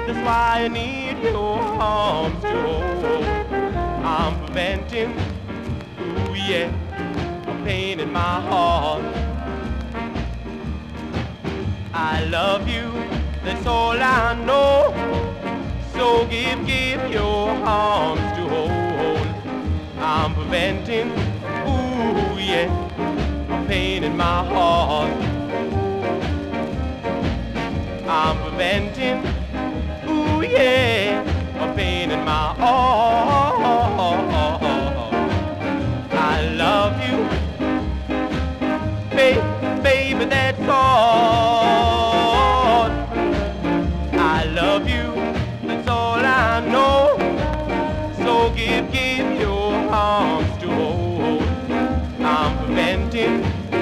That's why I need your arms to hold. I'm preventing, ooh yeah, a pain in my heart. I love you, that's all I know. So give your arms to hold. I'm preventing, ooh yeah, a pain in my heart. I'm preventing, ooh yeah, a pain in my heart. I love you, baby, that's all. I love you, that's all I know. So give your arms to hold. I'm preventing,